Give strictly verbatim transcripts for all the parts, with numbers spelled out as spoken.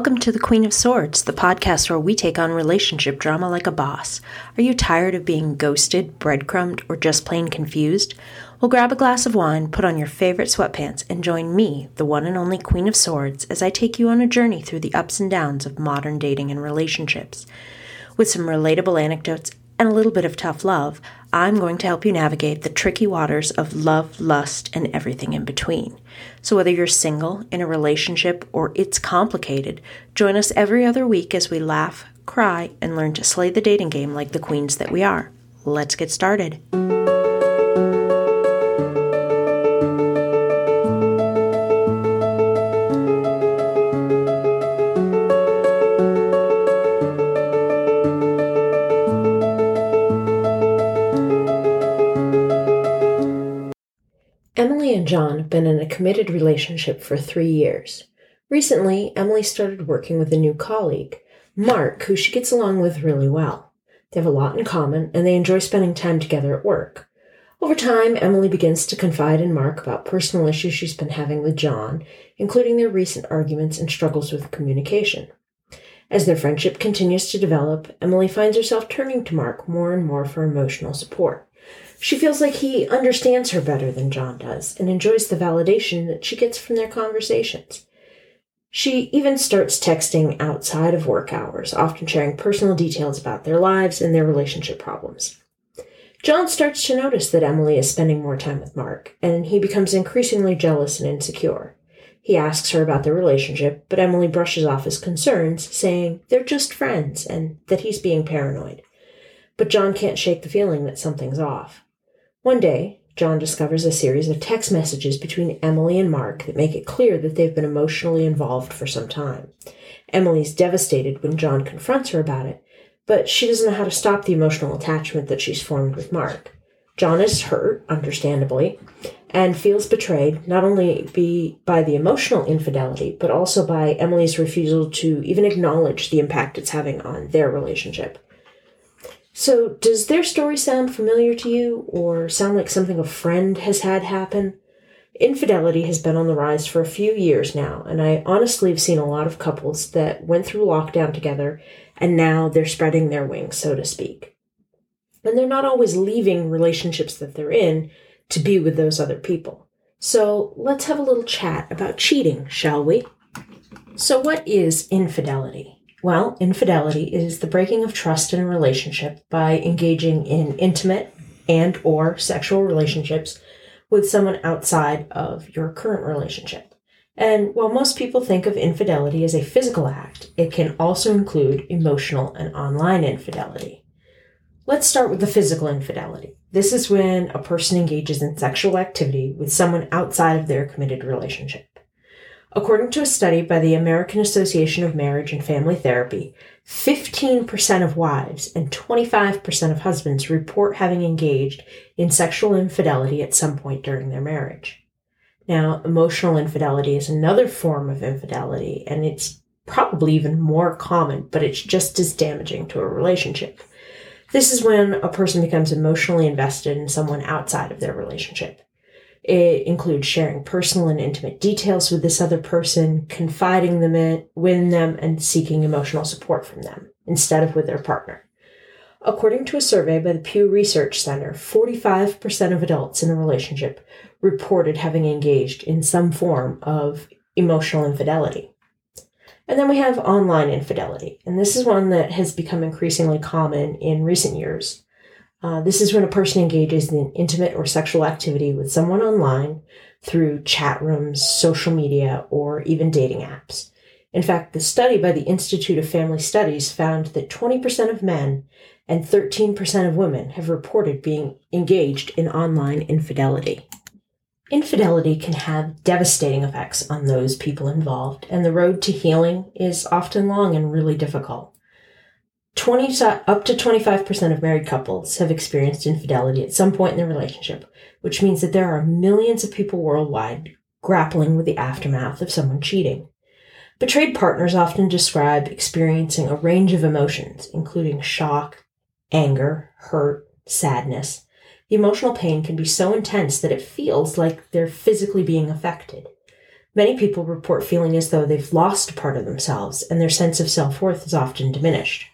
Welcome to The Queen of Swords, the podcast where we take on relationship drama like a boss. Are you tired of being ghosted, breadcrumbed, or just plain confused? Well, grab a glass of wine, put on your favorite sweatpants, and join me, the one and only Queen of Swords, as I take you on a journey through the ups and downs of modern dating and relationships. With some relatable anecdotes and a little bit of tough love, I'm going to help you navigate the tricky waters of love, lust, and everything in between. So whether you're single, in a relationship, or it's complicated, join us every other week as we laugh, cry, and learn to slay the dating game like the queens that we are. Let's get started. Emily and John have been in a committed relationship for three years. Recently, Emily started working with a new colleague, Mark, who she gets along with really well. They have a lot in common, and they enjoy spending time together at work. Over time, Emily begins to confide in Mark about personal issues she's been having with John, including their recent arguments and struggles with communication. As their friendship continues to develop, Emily finds herself turning to Mark more and more for emotional support. She feels like he understands her better than John does and enjoys the validation that she gets from their conversations. She even starts texting outside of work hours, often sharing personal details about their lives and their relationship problems. John starts to notice that Emily is spending more time with Mark, and he becomes increasingly jealous and insecure. He asks her about their relationship, but Emily brushes off his concerns, saying they're just friends and that he's being paranoid. But John can't shake the feeling that something's off. One day, John discovers a series of text messages between Emily and Mark that make it clear that they've been emotionally involved for some time. Emily's devastated when John confronts her about it, but she doesn't know how to stop the emotional attachment that she's formed with Mark. John is hurt, understandably, and feels betrayed not only be, by the emotional infidelity, but also by Emily's refusal to even acknowledge the impact it's having on their relationship. So, does their story sound familiar to you, or sound like something a friend has had happen? Infidelity has been on the rise for a few years now, and I honestly have seen a lot of couples that went through lockdown together, and now they're spreading their wings, so to speak. And they're not always leaving relationships that they're in to be with those other people. So, let's have a little chat about cheating, shall we? So, what is infidelity? Well, infidelity is the breaking of trust in a relationship by engaging in intimate and or sexual relationships with someone outside of your current relationship. And while most people think of infidelity as a physical act, it can also include emotional and online infidelity. Let's start with the physical infidelity. This is when a person engages in sexual activity with someone outside of their committed relationship. According to a study by the American Association of Marriage and Family Therapy, fifteen percent of wives and twenty-five percent of husbands report having engaged in sexual infidelity at some point during their marriage. Now, emotional infidelity is another form of infidelity, and it's probably even more common, but it's just as damaging to a relationship. This is when a person becomes emotionally invested in someone outside of their relationship. It includes sharing personal and intimate details with this other person, confiding them in, with them, and seeking emotional support from them, instead of with their partner. According to a survey by the Pew Research Center, forty-five percent of adults in a relationship reported having engaged in some form of emotional infidelity. And then we have online infidelity, and this is one that has become increasingly common in recent years. Uh, this is when a person engages in intimate or sexual activity with someone online through chat rooms, social media, or even dating apps. In fact, the study by the Institute of Family Studies found that twenty percent of men and thirteen percent of women have reported being engaged in online infidelity. Infidelity can have devastating effects on those people involved, and the road to healing is often long and really difficult. twenty up to twenty-five percent of married couples have experienced infidelity at some point in their relationship, which means that there are millions of people worldwide grappling with the aftermath of someone cheating. Betrayed partners often describe experiencing a range of emotions, including shock, anger, hurt, sadness. The emotional pain can be so intense that it feels like they're physically being affected. Many people report feeling as though they've lost a part of themselves, and their sense of self-worth is often diminished.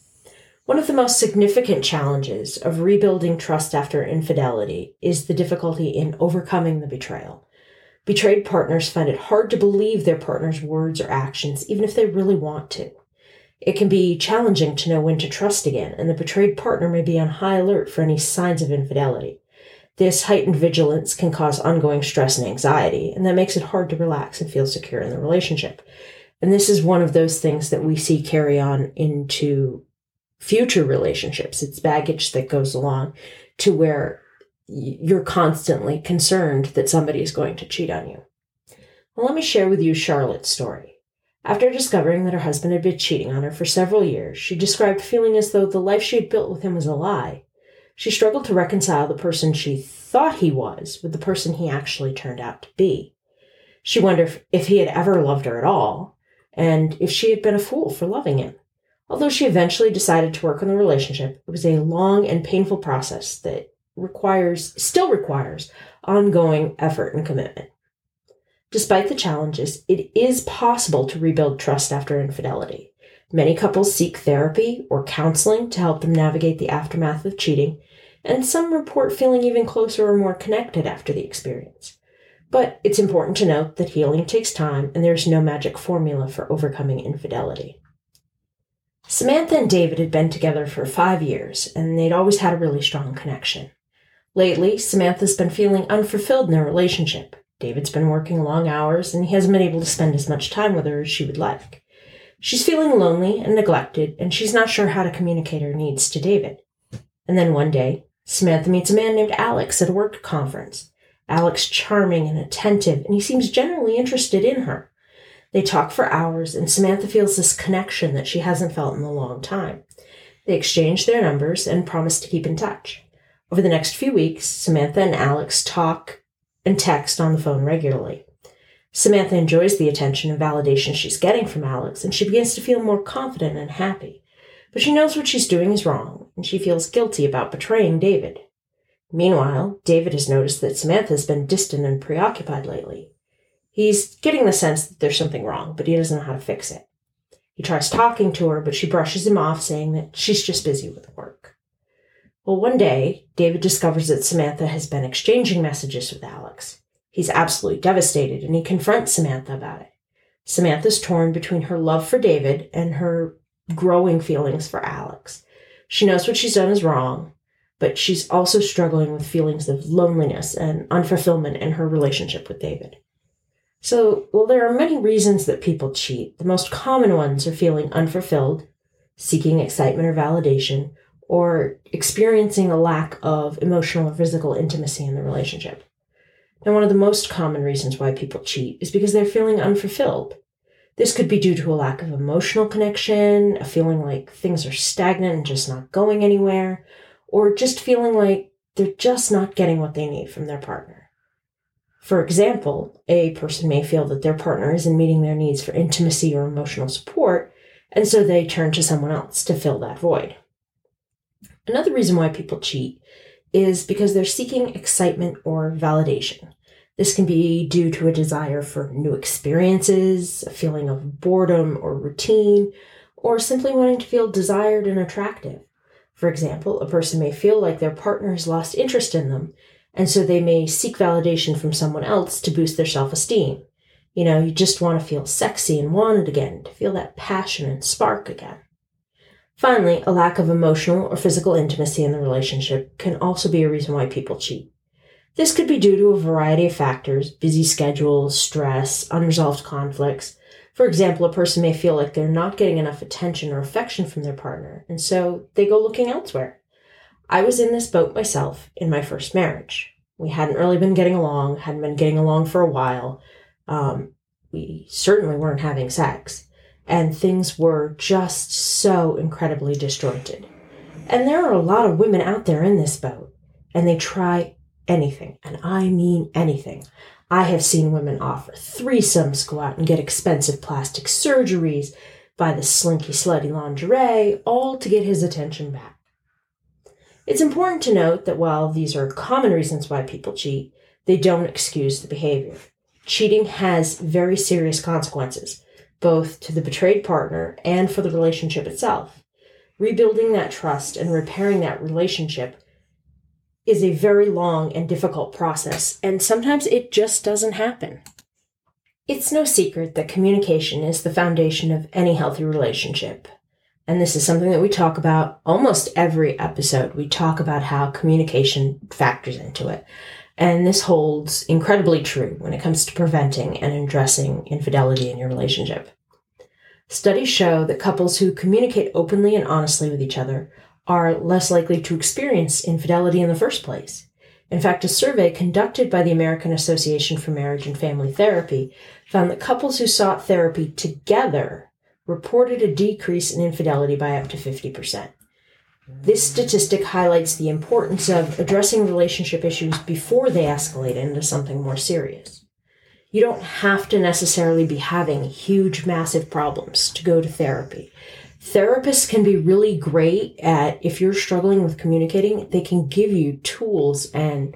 One of the most significant challenges of rebuilding trust after infidelity is the difficulty in overcoming the betrayal. Betrayed partners find it hard to believe their partner's words or actions, even if they really want to. It can be challenging to know when to trust again, and the betrayed partner may be on high alert for any signs of infidelity. This heightened vigilance can cause ongoing stress and anxiety, and that makes it hard to relax and feel secure in the relationship. And this is one of those things that we see carry on into future relationships. It's baggage that goes along to where you're constantly concerned that somebody is going to cheat on you. Well, let me share with you Charlotte's story. After discovering that her husband had been cheating on her for several years, she described feeling as though the life she had built with him was a lie. She struggled to reconcile the person she thought he was with the person he actually turned out to be. She wondered if he had ever loved her at all, and if she had been a fool for loving him. Although she eventually decided to work on the relationship, it was a long and painful process that requires, still requires, ongoing effort and commitment. Despite the challenges, it is possible to rebuild trust after infidelity. Many couples seek therapy or counseling to help them navigate the aftermath of cheating, and some report feeling even closer or more connected after the experience. But it's important to note that healing takes time, and there's no magic formula for overcoming infidelity. Samantha and David had been together for five years, and they'd always had a really strong connection. Lately, Samantha's been feeling unfulfilled in their relationship. David's been working long hours, and he hasn't been able to spend as much time with her as she would like. She's feeling lonely and neglected, and she's not sure how to communicate her needs to David. And then one day, Samantha meets a man named Alex at a work conference. Alex is charming and attentive, and he seems genuinely interested in her. They talk for hours, and Samantha feels this connection that she hasn't felt in a long time. They exchange their numbers and promise to keep in touch. Over the next few weeks, Samantha and Alex talk and text on the phone regularly. Samantha enjoys the attention and validation she's getting from Alex, and she begins to feel more confident and happy. But she knows what she's doing is wrong, and she feels guilty about betraying David. Meanwhile, David has noticed that Samantha has been distant and preoccupied lately. He's getting the sense that there's something wrong, but he doesn't know how to fix it. He tries talking to her, but she brushes him off, saying that she's just busy with work. Well, one day, David discovers that Samantha has been exchanging messages with Alex. He's absolutely devastated, and he confronts Samantha about it. Samantha's torn between her love for David and her growing feelings for Alex. She knows what she's done is wrong, but she's also struggling with feelings of loneliness and unfulfillment in her relationship with David. So, while there are many reasons that people cheat, the most common ones are feeling unfulfilled, seeking excitement or validation, or experiencing a lack of emotional or physical intimacy in the relationship. Now, one of the most common reasons why people cheat is because they're feeling unfulfilled. This could be due to a lack of emotional connection, a feeling like things are stagnant and just not going anywhere, or just feeling like they're just not getting what they need from their partner. For example, a person may feel that their partner isn't meeting their needs for intimacy or emotional support, and so they turn to someone else to fill that void. Another reason why people cheat is because they're seeking excitement or validation. This can be due to a desire for new experiences, a feeling of boredom or routine, or simply wanting to feel desired and attractive. For example, a person may feel like their partner has lost interest in them, and so they may seek validation from someone else to boost their self-esteem. You know, you just want to feel sexy and wanted again, to feel that passion and spark again. Finally, a lack of emotional or physical intimacy in the relationship can also be a reason why people cheat. This could be due to a variety of factors: busy schedules, stress, unresolved conflicts. For example, a person may feel like they're not getting enough attention or affection from their partner, and so they go looking elsewhere. I was in this boat myself in my first marriage. We hadn't really been getting along, hadn't been getting along for a while. Um, we certainly weren't having sex. And things were just so incredibly disjointed. And there are a lot of women out there in this boat, and they try anything, and I mean anything. I have seen women offer threesomes, go out and get expensive plastic surgeries, buy the slinky slutty lingerie, all to get his attention back. It's important to note that while these are common reasons why people cheat, they don't excuse the behavior. cheating has very serious consequences, both to the betrayed partner and for the relationship itself. Rebuilding that trust and repairing that relationship is a very long and difficult process, and sometimes it just doesn't happen. It's no secret that communication is the foundation of any healthy relationship. And this is something that we talk about almost every episode. We talk about how communication factors into it. And this holds incredibly true when it comes to preventing and addressing infidelity in your relationship. Studies show that couples who communicate openly and honestly with each other are less likely to experience infidelity in the first place. In fact, a survey conducted by the American Association for Marriage and Family Therapy found that couples who sought therapy together reported a decrease in infidelity by up to fifty percent. This statistic highlights the importance of addressing relationship issues before they escalate into something more serious. You don't have to necessarily be having huge, massive problems to go to therapy. Therapists can be really great at, if you're struggling with communicating, they can give you tools and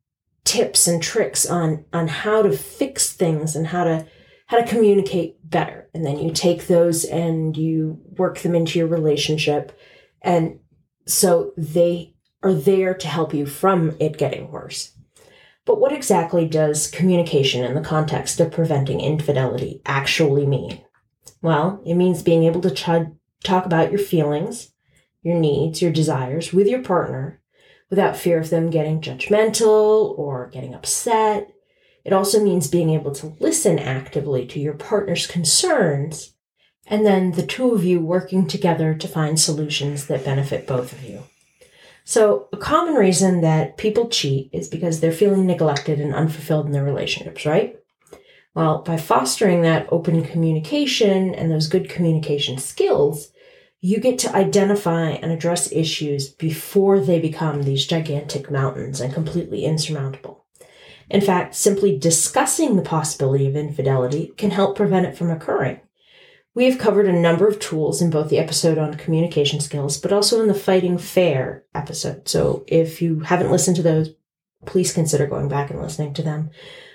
tips and tricks on, on how to fix things and how to how to communicate better. And then you take those and you work them into your relationship. And so they are there to help you from it getting worse. But what exactly does communication in the context of preventing infidelity actually mean? Well, it means being able to ch- talk about your feelings, your needs, your desires with your partner without fear of them getting judgmental or getting upset. It also means being able to listen actively to your partner's concerns, and then the two of you working together to find solutions that benefit both of you. So a common reason that people cheat is because they're feeling neglected and unfulfilled in their relationships, right? Well, by fostering that open communication and those good communication skills, you get to identify and address issues before they become these gigantic mountains and completely insurmountable. In fact, simply discussing the possibility of infidelity can help prevent it from occurring. We have covered a number of tools in both the episode on communication skills, but also in the Fighting Fair episode. So if you haven't listened to those, please consider going back and listening to them.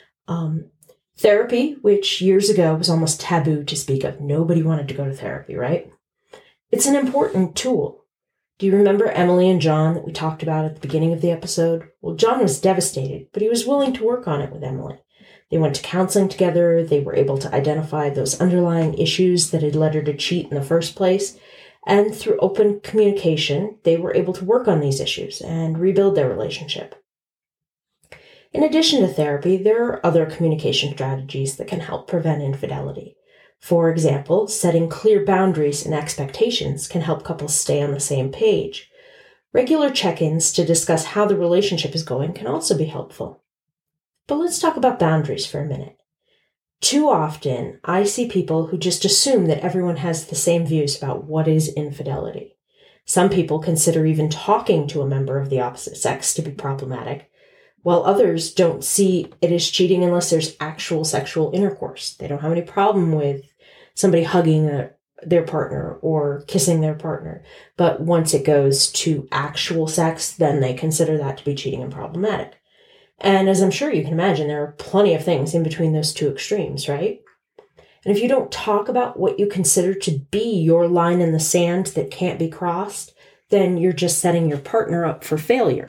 Um, therapy, which years ago was almost taboo to speak of. Nobody wanted to go to therapy, right? It's an important tool. Do you remember Emily and John that we talked about at the beginning of the episode? Well, John was devastated, but he was willing to work on it with Emily. They went to counseling together. They were able to identify those underlying issues that had led her to cheat in the first place. And through open communication, they were able to work on these issues and rebuild their relationship. In addition to therapy, there are other communication strategies that can help prevent infidelity. For example, setting clear boundaries and expectations can help couples stay on the same page. Regular check-ins to discuss how the relationship is going can also be helpful. But let's talk about boundaries for a minute. Too often, I see people who just assume that everyone has the same views about what is infidelity. Some people consider even talking to a member of the opposite sex to be problematic, while others don't see it as cheating unless there's actual sexual intercourse. They don't have any problem with somebody hugging their, their partner or kissing their partner. But once it goes to actual sex, then they consider that to be cheating and problematic. And as I'm sure you can imagine, there are plenty of things in between those two extremes, right? And if you don't talk about what you consider to be your line in the sand that can't be crossed, then you're just setting your partner up for failure.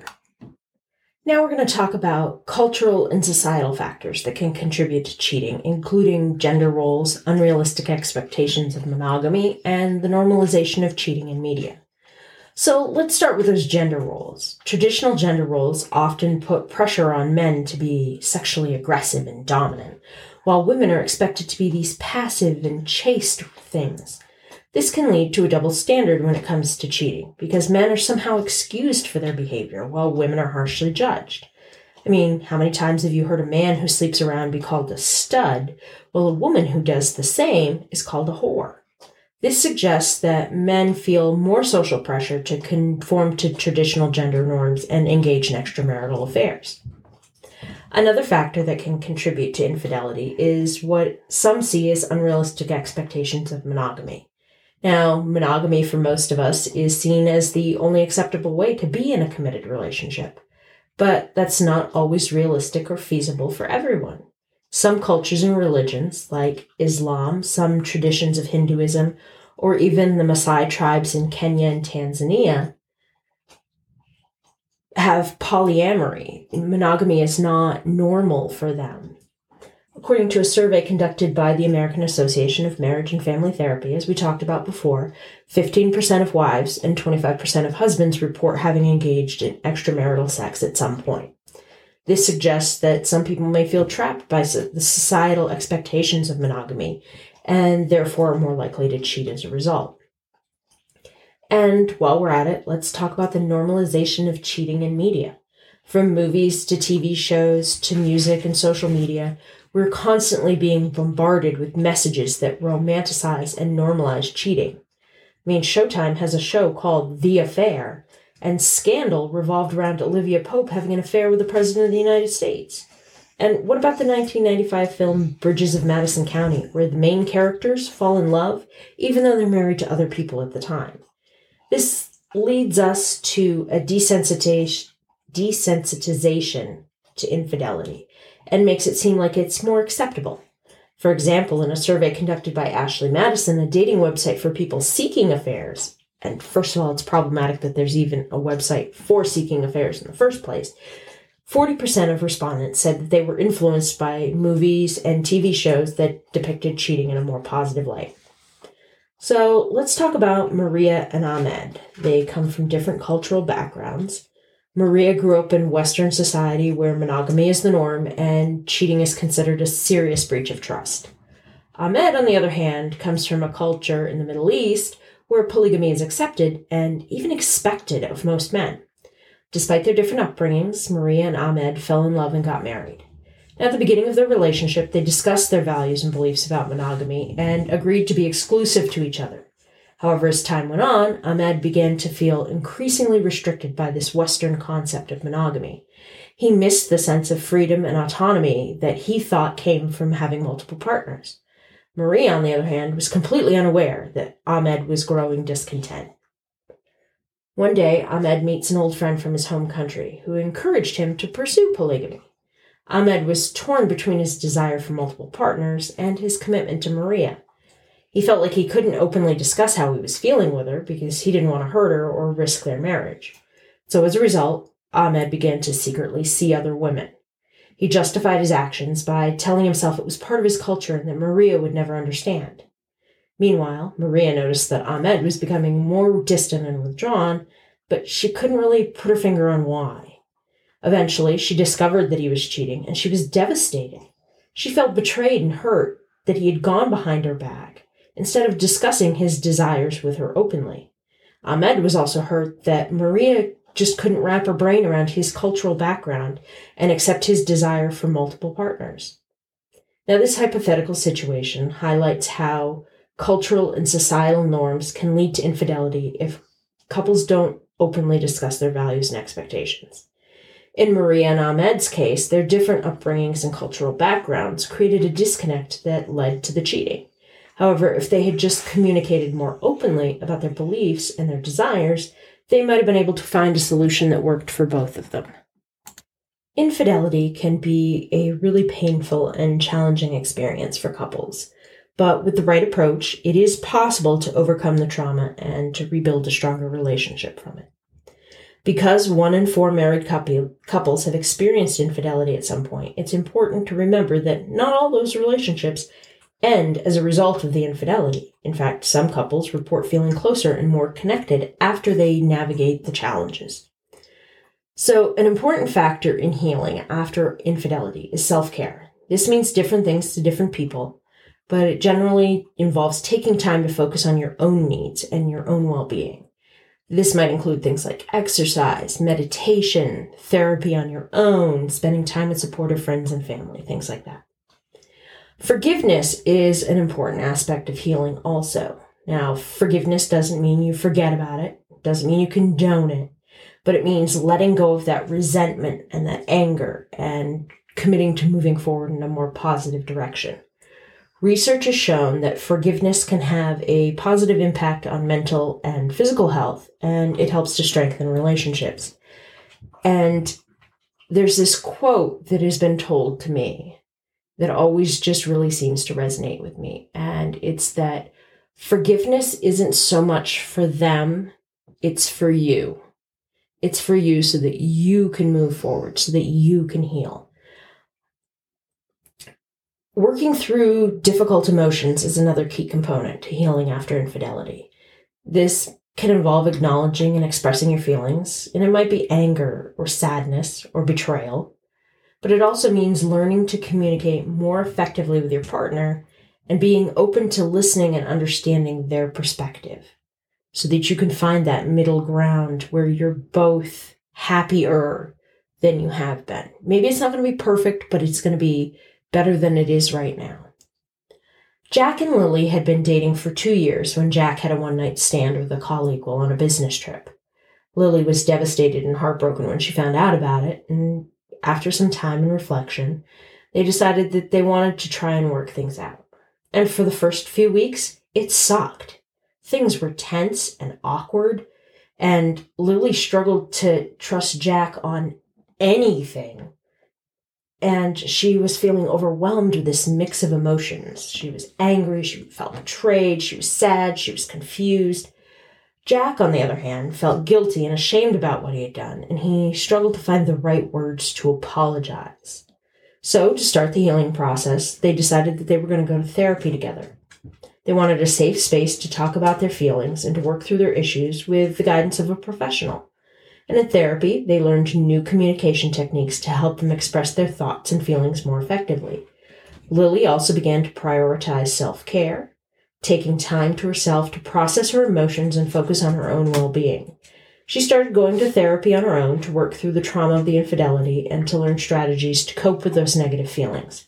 Now we're going to talk about cultural and societal factors that can contribute to cheating, including gender roles, unrealistic expectations of monogamy, and the normalization of cheating in media. So let's start with those gender roles. Traditional gender roles often put pressure on men to be sexually aggressive and dominant, while women are expected to be these passive and chaste things. This can lead to a double standard when it comes to cheating, because men are somehow excused for their behavior, while women are harshly judged. I mean, how many times have you heard a man who sleeps around be called a stud, while a woman who does the same is called a whore? This suggests that men feel more social pressure to conform to traditional gender norms and engage in extramarital affairs. Another factor that can contribute to infidelity is what some see as unrealistic expectations of monogamy. Now, monogamy for most of us is seen as the only acceptable way to be in a committed relationship, but that's not always realistic or feasible for everyone. Some cultures and religions, like Islam, some traditions of Hinduism, or even the Maasai tribes in Kenya and Tanzania, have polyamory. Monogamy is not normal for them. According to a survey conducted by the American Association of Marriage and Family Therapy, as we talked about before, fifteen percent of wives and twenty-five percent of husbands report having engaged in extramarital sex at some point. This suggests that some people may feel trapped by the societal expectations of monogamy and therefore are more likely to cheat as a result. And while we're at it, let's talk about the normalization of cheating in media. From movies to T V shows to music and social media, we're constantly being bombarded with messages that romanticize and normalize cheating. I mean, Showtime has a show called The Affair, and Scandal revolved around Olivia Pope having an affair with the President of the United States. And what about the nineteen ninety-five film Bridges of Madison County, where the main characters fall in love, even though they're married to other people at the time? This leads us to a desensitization, desensitization to infidelity and makes it seem like it's more acceptable. For example, in a survey conducted by Ashley Madison, a dating website for people seeking affairs, and first of all, it's problematic that there's even a website for seeking affairs in the first place, forty percent of respondents said that they were influenced by movies and T V shows that depicted cheating in a more positive light. So let's talk about Maria and Ahmed. They come from different cultural backgrounds. Maria grew up in Western society where monogamy is the norm and cheating is considered a serious breach of trust. Ahmed, on the other hand, comes from a culture in the Middle East where polygamy is accepted and even expected of most men. Despite their different upbringings, Maria and Ahmed fell in love and got married. At the beginning of their relationship, they discussed their values and beliefs about monogamy and agreed to be exclusive to each other. However, as time went on, Ahmed began to feel increasingly restricted by this Western concept of monogamy. He missed the sense of freedom and autonomy that he thought came from having multiple partners. Maria, on the other hand, was completely unaware that Ahmed was growing discontent. One day, Ahmed meets an old friend from his home country who encouraged him to pursue polygamy. Ahmed was torn between his desire for multiple partners and his commitment to Maria. He felt like he couldn't openly discuss how he was feeling with her because he didn't want to hurt her or risk their marriage. So as a result, Ahmed began to secretly see other women. He justified his actions by telling himself it was part of his culture and that Maria would never understand. Meanwhile, Maria noticed that Ahmed was becoming more distant and withdrawn, but she couldn't really put her finger on why. Eventually, she discovered that he was cheating, and she was devastated. She felt betrayed and hurt that he had gone behind her back, instead of discussing his desires with her openly. Ahmed was also hurt that Maria just couldn't wrap her brain around his cultural background and accept his desire for multiple partners. Now, this hypothetical situation highlights how cultural and societal norms can lead to infidelity if couples don't openly discuss their values and expectations. In Maria and Ahmed's case, their different upbringings and cultural backgrounds created a disconnect that led to the cheating. However, if they had just communicated more openly about their beliefs and their desires, they might have been able to find a solution that worked for both of them. Infidelity can be a really painful and challenging experience for couples, but with the right approach, it is possible to overcome the trauma and to rebuild a stronger relationship from it. Because one in four married couple, couples have experienced infidelity at some point, it's important to remember that not all those relationships end as a result of the infidelity. In fact, some couples report feeling closer and more connected after they navigate the challenges. So, an important factor in healing after infidelity is self-care. This means different things to different people, but it generally involves taking time to focus on your own needs and your own well-being. This might include things like exercise, meditation, therapy on your own, spending time with supportive friends and family, things like that. Forgiveness is an important aspect of healing also. Now, forgiveness doesn't mean you forget about it, doesn't mean you condone it, but it means letting go of that resentment and that anger and committing to moving forward in a more positive direction. Research has shown that forgiveness can have a positive impact on mental and physical health, and it helps to strengthen relationships. And there's this quote that has been told to me that always just really seems to resonate with me. And it's that forgiveness isn't so much for them, it's for you. It's for you so that you can move forward, so that you can heal. Working through difficult emotions is another key component to healing after infidelity. This can involve acknowledging and expressing your feelings, and it might be anger or sadness or betrayal, but it also means learning to communicate more effectively with your partner and being open to listening and understanding their perspective so that you can find that middle ground where you're both happier than you have been. Maybe it's not going to be perfect, but it's going to be better than it is right now. Jack and Lily had been dating for two years when Jack had a one-night stand with a colleague while on a business trip. Lily was devastated and heartbroken when she found out about it, and after some time and reflection, they decided that they wanted to try and work things out. And for the first few weeks, it sucked. Things were tense and awkward, and Lily struggled to trust Jack on anything. And she was feeling overwhelmed with this mix of emotions. She was angry, she felt betrayed, she was sad, she was confused. Jack, on the other hand, felt guilty and ashamed about what he had done, and he struggled to find the right words to apologize. So, to start the healing process, they decided that they were going to go to therapy together. They wanted a safe space to talk about their feelings and to work through their issues with the guidance of a professional. And in therapy, they learned new communication techniques to help them express their thoughts and feelings more effectively. Lily also began to prioritize self-care, taking time to herself to process her emotions and focus on her own well-being. She started going to therapy on her own to work through the trauma of the infidelity and to learn strategies to cope with those negative feelings.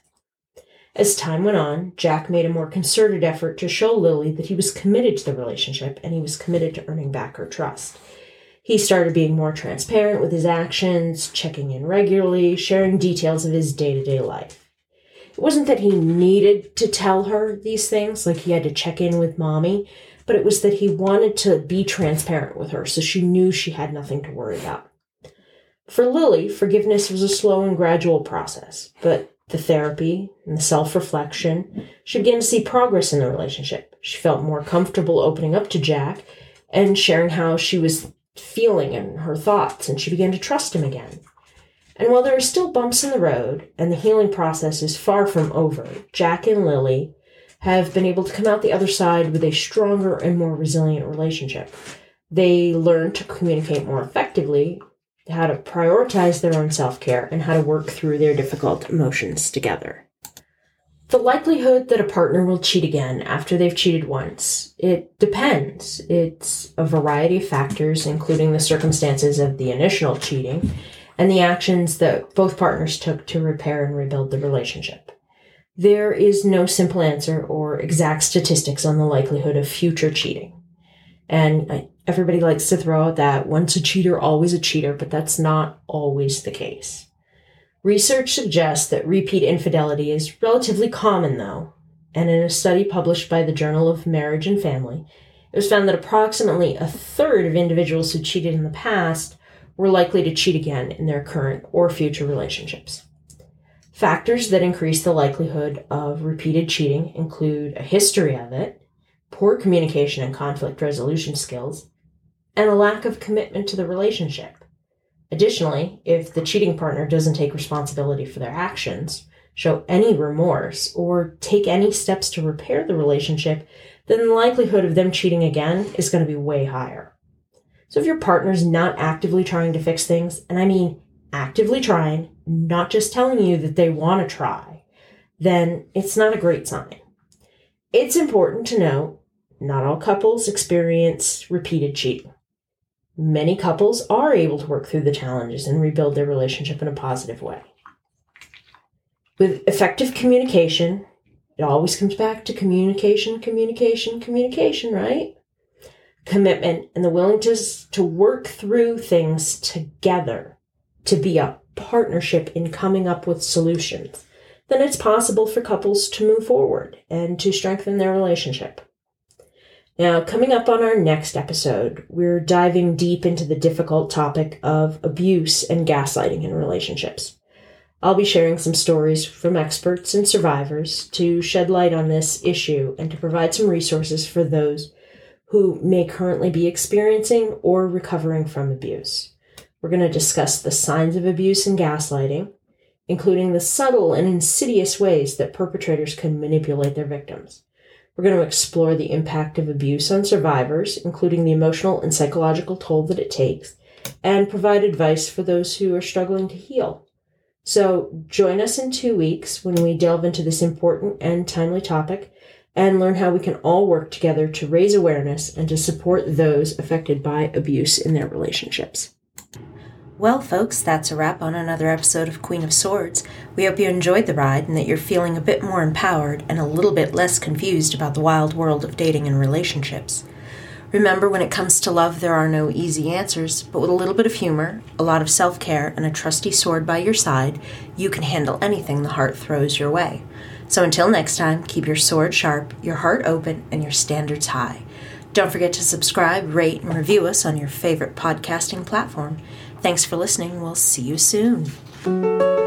As time went on, Jack made a more concerted effort to show Lily that he was committed to the relationship and he was committed to earning back her trust. He started being more transparent with his actions, checking in regularly, sharing details of his day-to-day life. It wasn't that he needed to tell her these things, like he had to check in with mommy, but it was that he wanted to be transparent with her so she knew she had nothing to worry about. For Lily, forgiveness was a slow and gradual process, but the therapy and the self-reflection, she began to see progress in the relationship. She felt more comfortable opening up to Jack and sharing how she was feeling and her thoughts, and she began to trust him again. And while there are still bumps in the road and the healing process is far from over, Jack and Lily have been able to come out the other side with a stronger and more resilient relationship. They learn to communicate more effectively, how to prioritize their own self-care, and how to work through their difficult emotions together. The likelihood that a partner will cheat again after they've cheated once, it depends. It's a variety of factors, including the circumstances of the initial cheating and the actions that both partners took to repair and rebuild the relationship. There is no simple answer or exact statistics on the likelihood of future cheating. And everybody likes to throw out that once a cheater, always a cheater, but that's not always the case. Research suggests that repeat infidelity is relatively common, though, and in a study published by the Journal of Marriage and Family, it was found that approximately a third of individuals who cheated in the past were likely to cheat again in their current or future relationships. Factors that increase the likelihood of repeated cheating include a history of it, poor communication and conflict resolution skills, and a lack of commitment to the relationship. Additionally, if the cheating partner doesn't take responsibility for their actions, show any remorse, or take any steps to repair the relationship, then the likelihood of them cheating again is going to be way higher. So if your partner's not actively trying to fix things, and I mean actively trying, not just telling you that they want to try, then it's not a great sign. It's important to note, not all couples experience repeated cheating. Many couples are able to work through the challenges and rebuild their relationship in a positive way. With effective communication, it always comes back to communication, communication, communication, right? Commitment and the willingness to work through things together, to be a partnership in coming up with solutions, then it's possible for couples to move forward and to strengthen their relationship. Now, coming up on our next episode, we're diving deep into the difficult topic of abuse and gaslighting in relationships. I'll be sharing some stories from experts and survivors to shed light on this issue and to provide some resources for those who may currently be experiencing or recovering from abuse. We're going to discuss the signs of abuse and gaslighting, including the subtle and insidious ways that perpetrators can manipulate their victims. We're going to explore the impact of abuse on survivors, including the emotional and psychological toll that it takes, and provide advice for those who are struggling to heal. So join us in two weeks when we delve into this important and timely topic and learn how we can all work together to raise awareness and to support those affected by abuse in their relationships. Well, folks, that's a wrap on another episode of Queen of Swords. We hope you enjoyed the ride and that you're feeling a bit more empowered and a little bit less confused about the wild world of dating and relationships. Remember, when it comes to love, there are no easy answers, but with a little bit of humor, a lot of self-care, and a trusty sword by your side, you can handle anything the heart throws your way. So until next time, keep your sword sharp, your heart open, and your standards high. Don't forget to subscribe, rate, and review us on your favorite podcasting platform. Thanks for listening. We'll see you soon.